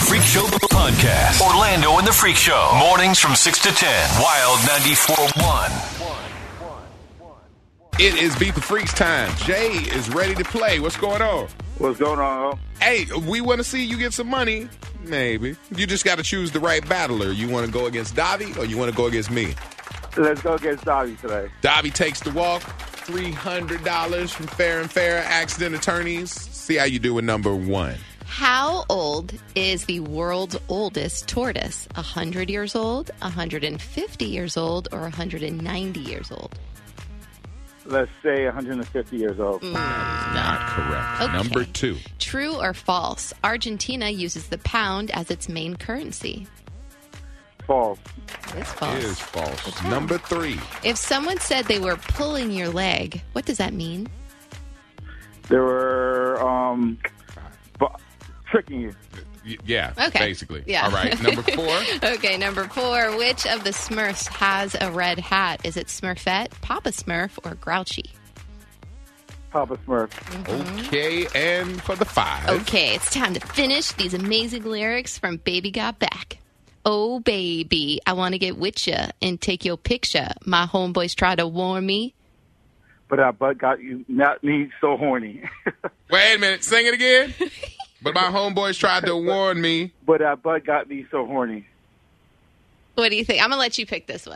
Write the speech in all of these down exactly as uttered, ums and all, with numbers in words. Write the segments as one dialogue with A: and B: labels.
A: Freak Show Podcast. Orlando and the Freak Show. Mornings from six to ten. Wild ninety-four point one.
B: It is Beat the Freaks time. Jay is ready to play. What's going on?
C: What's going on?
B: Hey, we want to see you get some money. Maybe. You just got to choose the right battler. You want to go against Davi or you want to go against me?
C: Let's go against Davi today.
B: Davi takes the walk. three hundred dollars from Fair and Fair Accident Attorneys. See how you do with number one.
D: How old is the world's oldest tortoise? one hundred years old, one hundred fifty years old, or one hundred ninety years old?
C: Let's say one hundred fifty years old.
D: Mm,
B: Not correct.
D: Okay.
B: Number two.
D: True or false? Argentina uses the pound as its main currency.
C: False.
D: It's false.
B: Is false.
D: Good job.
B: Number three.
D: If someone said they were pulling your leg, what does that mean?
C: They were um, bu- tricking you.
B: Y- Yeah,
D: Okay.
B: basically.
D: Yeah.
B: All right. Number four.
D: Okay, number four. Which of the Smurfs has a red hat? Is it Smurfette, Papa Smurf, or Grouchy?
C: Papa Smurf.
B: Okay. And for the five.
D: Okay, it's time to finish these amazing lyrics from Baby Got Back. Oh, baby, I want to get with ya and take your picture. My homeboys try to warn me.
C: But that butt got you, not me, so horny.
B: Wait a minute. Sing it again. But my homeboys tried to warn me.
C: But that butt got me so horny.
D: What do you think? I'm going to let you pick this one.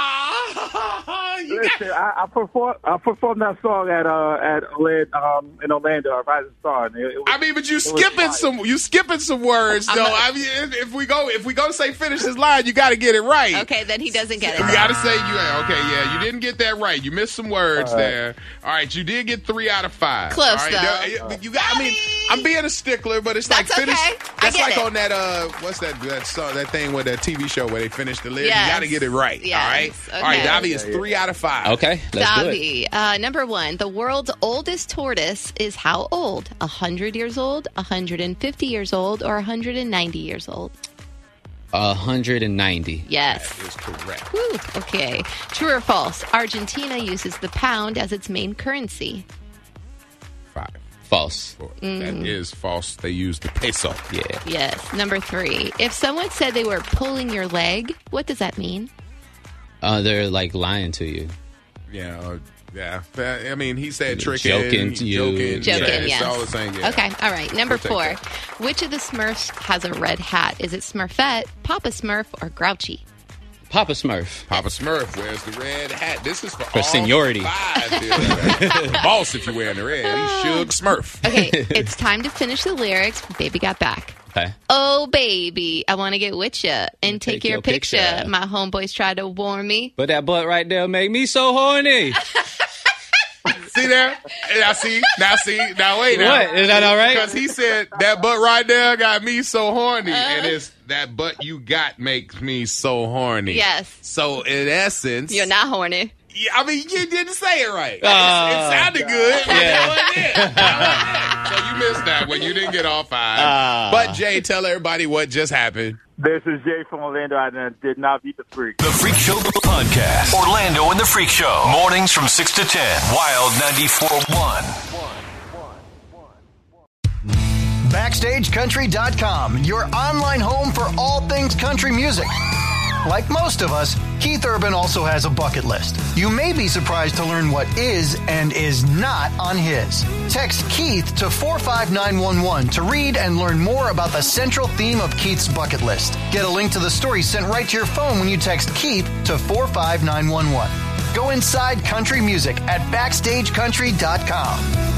B: Ah! You got-
C: Listen, I, I performed. I performed that song at uh at Orlando, um in Orlando, at Rising Star. And it, it was,
B: I mean, but you
C: was
B: skipping
C: fire.
B: some. You skipping some words, though. I mean, if, if we go, if we go to say finish this line, you got to get it right.
D: Okay, then he doesn't get
B: We
D: it.
B: got to say you. Okay, yeah, you didn't get that right. You missed some words
C: All right.
B: there. All right, you did get three out of five.
D: Close,
B: All right,
D: though.
B: there- you got. I mean, I'm being a stickler, but it's like
D: That's
B: finish.
D: okay. I
B: That's
D: get
B: like
D: it.
B: on that. Uh, what's that? That song, that thing with that T V show where they finish the list.
D: Yes.
B: You got to get it right.
D: Yes.
B: All right.
D: Okay.
B: All right. Davi is
C: Yeah, yeah.
B: three out of five.
E: Okay, let's do it.
D: Davi, uh, number one, the world's oldest tortoise is how old? one hundred years old, one hundred fifty years old, or one hundred ninety years old?
E: one hundred ninety.
D: Yes.
B: That is correct.
D: Woo, okay. True or false? Argentina uses the pound as its main currency.
B: Five.
E: False.
B: Four.
D: Mm.
B: That is false. They use the peso.
E: Yeah.
D: Yes. Number three, if someone said they were pulling your leg, what does that mean?
E: Uh, they're like lying to you.
B: Yeah, uh, yeah. I mean, he said tricking,
E: Joking to you.
B: joking,
D: Joking,
B: yeah,
D: yes.
B: It's all the same. Yeah.
D: Okay, all right. Number
B: We'll
D: four,
B: take
D: which of the Smurfs has a red hat? Is it Smurfette, Papa Smurf, or Grouchy?
E: Papa Smurf.
B: Papa Smurf wears the red hat. This is for,
E: For
B: all
E: seniority.
B: Five. The boss, if you're wearing the red, he's Suge Smurf.
D: Okay, it's time to finish the lyrics. Baby Got Back.
E: Okay.
D: Oh, baby, I want to get with ya and take,
E: Take
D: your,
E: your
D: picture.
E: picture.
D: My homeboys tried to warn me.
E: But that butt right there make me so horny.
B: See there? Now see, now see, now wait. Now.
E: What? Is that all right?
B: Because he said that butt right there got me so horny,
D: Uh.
B: and it's that butt you got makes me so horny.
D: Yes.
B: So in essence,
D: You're not horny.
B: Yeah, I mean, you didn't say it right. It's-
E: Ah.
B: it sounded good. but
E: Yeah.
B: that wasn't it. That wasn't it. So you missed that one. You didn't get all five.
E: Ah.
B: But Jay, tell everybody what just happened.
C: This is Jay from Orlando, and I did not beat the freak.
A: The Freak Show Podcast. Orlando and the Freak Show. Mornings from six to ten. Wild ninety-four point one.
F: Backstage Country dot com, your online home for all things country music. Like most of us, Keith Urban also has a bucket list. You may be surprised to learn what is and is not on his. Text Keith to four five nine one one to read and learn more about the central theme of Keith's bucket list. Get a link to the story sent right to your phone when you text Keith to four five nine one one. Go inside country music at Backstage Country dot com.